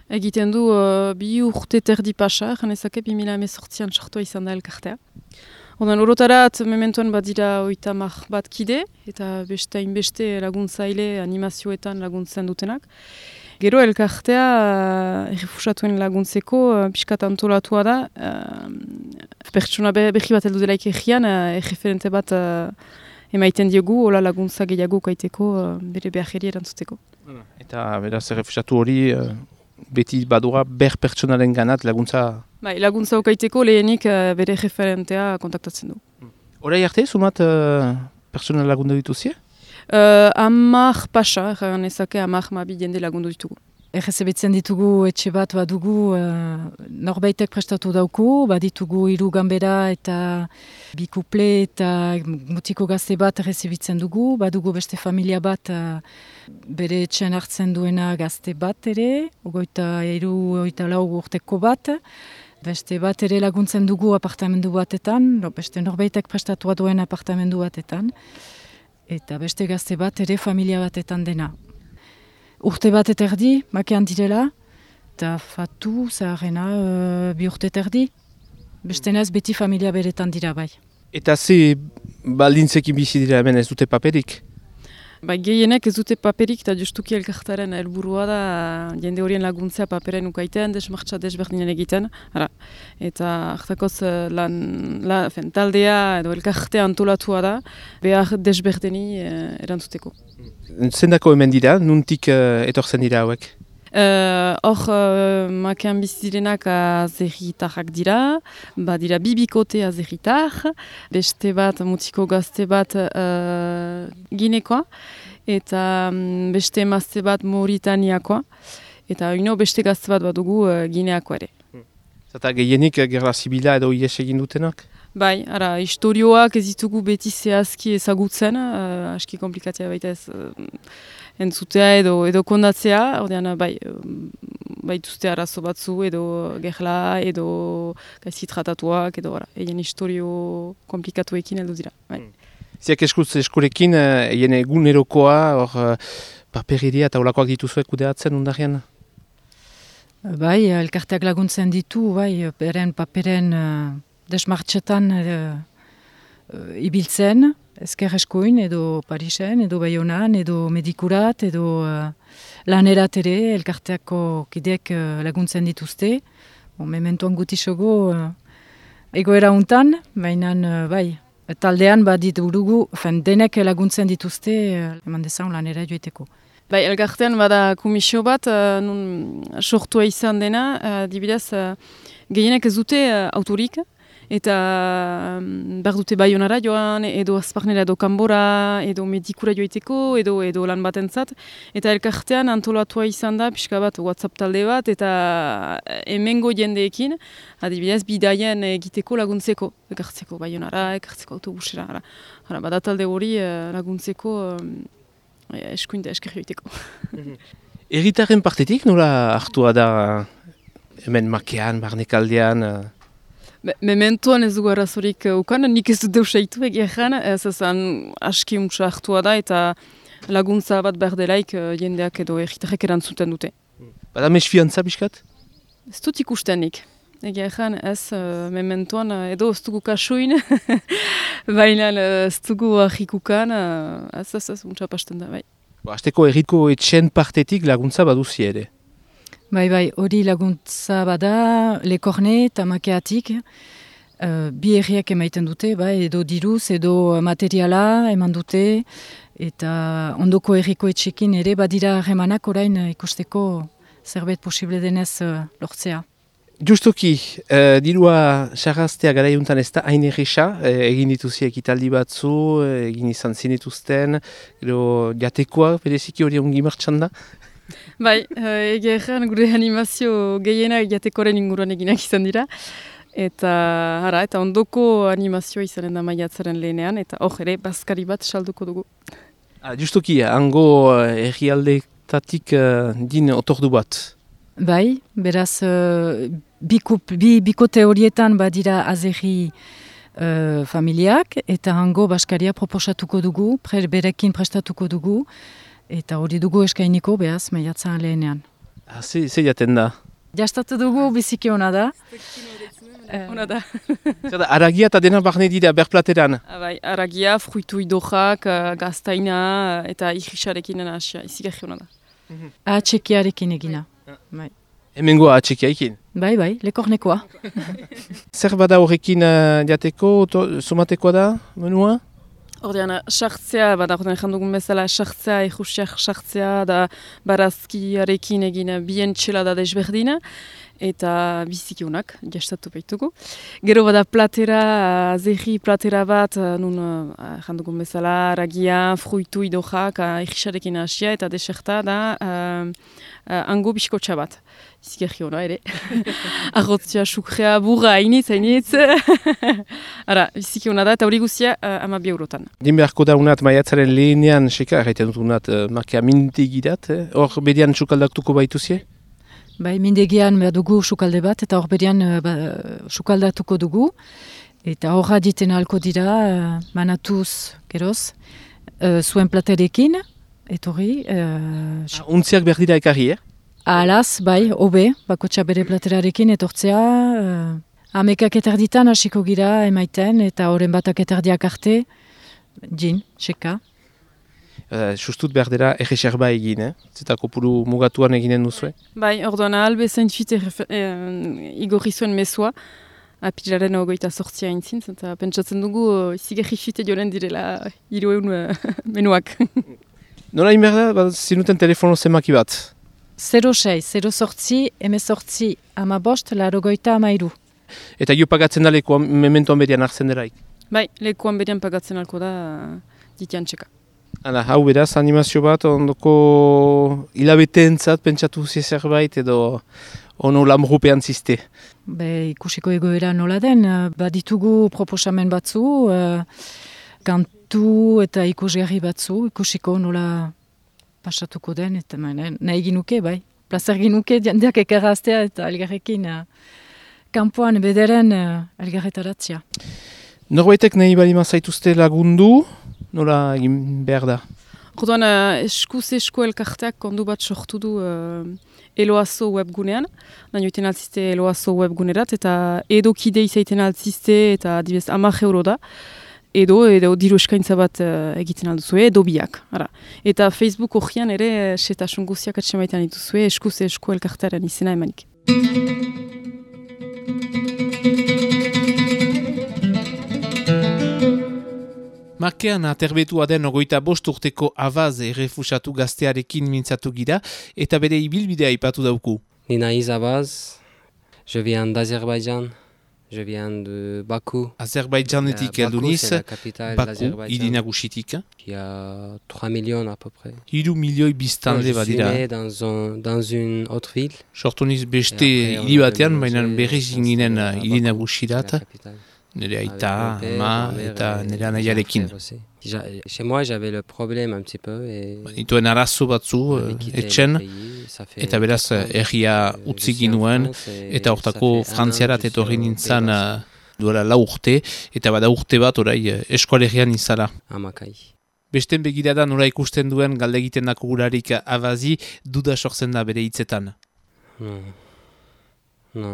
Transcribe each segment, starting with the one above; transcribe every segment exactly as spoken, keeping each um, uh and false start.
Egiten du uh, bi urte terdi pasa, janezake bi mila hemezortzian sortua izan da elkartea. Odan orotarat, mementoan badira oita mar bat kide, eta beste hainbeste laguntzaile animazioetan laguntzen dutenak. Gero elkartea uh, errefusatuen laguntzeko uh, pixkat antolatua da, uh, pertsona be, behi bat heldu delaik egian, uh, erreferente bat uh, emaiten diogu, hola laguntza gehiago kaiteko uh, bere behageri erantzuteko. Eta beraz errefusatu hori uh, beti badura ber pertsonaren ganat laguntza... Bai, laguntza okaiteko lehenik uh, bere referentea kontaktatzen du. Horai arte, sumat uh, pertsona lagundu dituzie? Uh, amak pasa, erran ezake amak mabi jende lagundu ditugu. Errezebetzen ditugu etxe bat badugu uh, norbaitek prestatu dauku, baditugu hiru ganbera eta bi kuple eta mutiko gazte bat errezebitzen dugu, badugu beste familia bat uh, bere etxen hartzen duena gazte bat ere, ogoita hiru, ogoita lau urteko bat, beste bat ere laguntzen dugu apartamendu batetan, no, beste norbaitek prestatua duen apartamendu batetan, eta beste gazte bat ere familia batetan dena. Urte bat eterdi, makean direla, eta fatu zaharrena uh, bi urte eterdi. Bestenaz beti familia beretan dira bai. Eta ze baldintzekin bizi dira hemen ez dute paperik? Bai, gehienek ez dute paperik, eta justuki elkartaren helburua da jende horien laguntzea paperen ukaiten, desmartxa desberdinen egiten. Ara. Eta hartakoz lan, la, fen, taldea edo elkartea antolatua da, behar desberdeni eh, erantzuteko. Zendako hemen dira, nuntik uh, etortzen dira hauek? Hor, uh, uh, makean bizirenak azerritarrak dira, badira bibikote azerritar, beste bat, mutiko gazte bat uh, ginekoa, eta um, beste emazte bat Mauritaniakoa, eta ino beste gazte bat badugu uh, gineakoa ere. Zata gehienik gerra zibila edo ies egin dutenak? Bai, ara, historioak ez ditugu beti zehazki ezagutzen, uh, aski komplikatzea baita ez uh, entzutea edo, edo kondatzea, ordean bai, bai duzte arazo batzu edo gerla edo gaizki tratatuak edo ara, egin historio komplikatuekin heldu dira. Bai. Ziak eskutz eskorekin, egin egunerokoa, hor paperiria eta olakoak dituzuek kudeatzen undarrian? Bai, elkarteak laguntzen ditu, bai, beren paperen uh, desmartxetan uh, uh, ibiltzen, ezker eskoin, edo Parisen, edo Baionan, edo Medikurat, edo uh, lanerat ere, elkarteako kideek uh, laguntzen dituzte. Bon, mementoan gutisogo uh, egoera untan, baina uh, bai, taldean badit urugu, denek laguntzen dituzte, uh, eman dezan lanera joiteko. Bai, elkartean bada komisio bat, uh, nun sortua izan dena, uh, dibidez, uh, gehienek ez dute uh, autorik, eta um, behar dute Baionara joan, edo Azparnera edo Kanbora, edo Medikura joiteko, edo edo lan batentzat, eta elkartean antolatua izan da, pixka bat WhatsApp talde bat, eta hemengo jendeekin, adibidez, bidaien egiteko laguntzeko, ekartzeko Baionara, ekartzeko autobusera, ara. Ara, bada talde hori uh, laguntzeko, um, eskuinta eskerri joiteko. Erritaren partetik nola hartua da hemen makean, barnekaldean? Me, mementoan ez dugu arazorik ukan, nik ez dut deusaitu egeran, ez ezan aski untsa hartua da eta laguntza bat berdelaik jendeak edo erritarek erantzuten dute. Bada mesfiantza biskat? Ez dut ikustenik. Egeran ez, uh, mementoan uh, edo ez dugu kasuin, baina uh, ez dugu ahikukan, uh, ez ez ez untsa pasten da, bai. Azteko erriko etxen partetik laguntza baduzi ere? Bai, bai, hori laguntza bada, lekorne eta makeatik, uh, bi herriak emaiten dute, bai, edo diruz, edo materiala eman dute, eta ondoko herriko etxekin ere badira harremanak orain uh, ikusteko zerbait posible denez uh, lortzea. Justoki, uh, dirua sarraztea garaiuntan ez da hain erresa, eh, egin dituziek ekitaldi batzu, eh, egin izan zinetuzten, gero jatekoa, bereziki hori ongi martxan da? Bai, uh, egeran gure animazio gehienak jatekoren inguruan eginak izan dira, eta ara, eta ondoko animazioa izanen da maiatzaren lehenean, eta hor ere, bazkari bat salduko dugu. Ah, justoki, hango herrialdetatik uh, din otordu bat? Bai, beraz, uh, bikup, bi, bikote horietan badira azerri uh, familiak, eta hango baskaria proposatuko dugu, pre, berekin prestatuko dugu, eta hori dugu eskainiko, behaz, maiatzan lehenean. Ah, ze, ze jaten da? Jastatu dugu biziki ona da. Ona da. Zer da, aragia eta dena barne dira berplateran? Bai, aragia, fruitu idojak, gaztaina eta irrisarekin hasia, izigarri ona da. Atxekiarekin egina. Bai. Hemengoa atxekiaikin? Bai, bai, lekornekoa. Zer bada horrekin uh, jateko, somatekoa da, menua? Ordean, sartzea, bada, ordean ezan dugun bezala, sartzea, ejusiak sartzea, da barazkiarekin egin bien txelada desberdina, eta biziki honak, jastatu baitugu. Gero bada platera, zerri platera bat, nun, ezan dugun bezala, ragia, fruitu idojak, egisarekin hasia, eta deserta da, uh, uh, ango biskotxa bat. Zigarri hona ere. Arrotzia, sukrea, burra, hainitz, hainitz. Ara, biziki hona da, eta hori guzia uh, ama bi eurotan. Din beharko da unat maiatzaren lehenean, seka, erraiten dut unat, uh, markea mindegirat, hor eh? bedian sukaldatuko baituzie? Bai, mindegian behar dugu sukalde bat, eta hor bedian uh, ba, sukaldatuko dugu. Eta horra diten halko dira, uh, manatuz, geroz, uh, zuen platerekin, etorri. Uh, ah, untziak behar dira ekarri, eh? Alaz, bai, hobe, bakotxa bere platerarekin etortzea, uh, amekak eterditan hasiko gira emaiten, eta horren batak eterdiak arte, gin, txeka. Uh, Justut behar dira egeserba egin, eh? Zeta kopuru mugatuan eginen duzue? Bai, orduan albe zainfit eh, igorri zuen mesua, apilaren ogoita sortzia intzin, eta pentsatzen dugu uh, izigarri fite joren direla hiru egun uh, menuak. Nola inberda, ba, zinuten telefono zemaki bat? zero sei, zero sortzi, emezortzi, ama bost, laro goita ama iru. Eta jo pagatzen da lekuan, mementoan berian hartzen deraik? Bai, lekuan berian pagatzen alko da ditian txeka. Hala, hau beraz, animazio bat, ondoko hilabeteentzat pentsatu zerbait edo ono lamrupean ziste. Be, ikusiko egoera nola den, baditugu proposamen batzu, uh, kantu eta ikusgarri batzu, ikusiko nola pasatuko den, eta nahi ginuke, bai. Plazer ginuke, jendeak ekarraztea eta algarrekin uh, kanpoan bederen uh, algarretaratzea. Norbaitek nahi balima zaituzte lagundu, nola egin behar da? Orduan, uh, eskuz esko elkarteak kondu bat sortu du uh, Eloazo webgunean, nahi joiten altziste Eloazo webgunerat, eta edo kide izaiten altziste, eta dibez amak euro da. Edo, edo diru eskaintza bat uh, egiten alduzue, edo biak. Ara. Eta Facebook horrean ere, setasun guziak atsemaitan dituzue, eskuz esko elkartearen izena emanik. Makean aterbetua den ogoita bost urteko Avaz errefusatu gaztearekin mintzatu gira, eta bere ibilbidea ipatu dauku. Nina Avaz, je viens d'Azerbaïdjan. Je viens de Bakou. Azerbaïdjanetik heldu niz, Baku, hiri nagusitik. Il y a trois millions à peu près. Hiru milioi biztanle badira. Je suis né dans, un, dans une autre ville. Sortu niz beste hiri batean, baina berriz inginen hiri nagusirat. Nire aita, ama eta nire anaiarekin. Chez moi, j'avais le problème un petit peu. Nituen arazo batzu, etxen, eta beraz erria utzi ginuen, eta hortako frantziarat etorri nintzen duela lau urte, eta bada urte bat orai eskoalegian izala. Amakai. Besten begirada nola ikusten duen galde egiten dako gurarik Avazi, duda sortzen da bere hitzetan. No. No.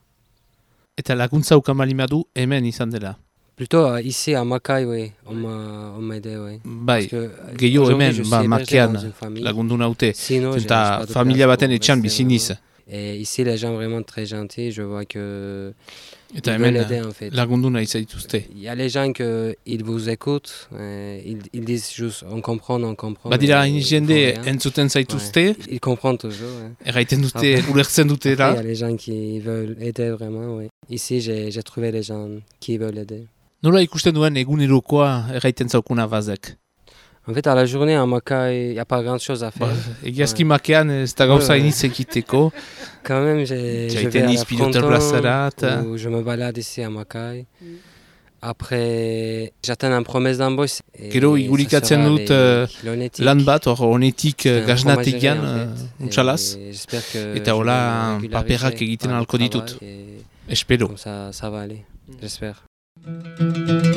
Eta laguntza ukamalima du hemen izan dela. Plutôt ici à Makai, oui, on m'a aidé, oui. Bai, gehiago hemen, ba, Makean lagundu naute, eta familia baten etxan biziniz. Et ici, les gens vraiment très gentils, je vois que eta hemen lagundu nahi zaituzte. Il y a les gens que ils vous écoutent, ils, ils disent juste on comprend, on comprend. Badira hain jende entzuten zaituzte. Ils comprennent toujours. Erraiten dute, ulertzen dutela. Il y a les gens qui veulent aider vraiment, oui. Ici, j'ai j'ai trouvé les gens qui veulent aider. Nola ikusten duen egunerokoa erraiten zaukuna Avazek? En fait, à la journée, à Makai, il n'y a pas grand-chose à faire. Egiazki Makean ez da gauza iniz ekiteko. Quand même, je vais à la Fronton, où je me balade ici à Makai. Après, j'attends une promesse d'embauche. Gero igurikatzen dut lan bat, hor honetik gaznategian, untxalaz. Eta hola paperak egiten alko ditut. Espero. Ça va aller, j'espère.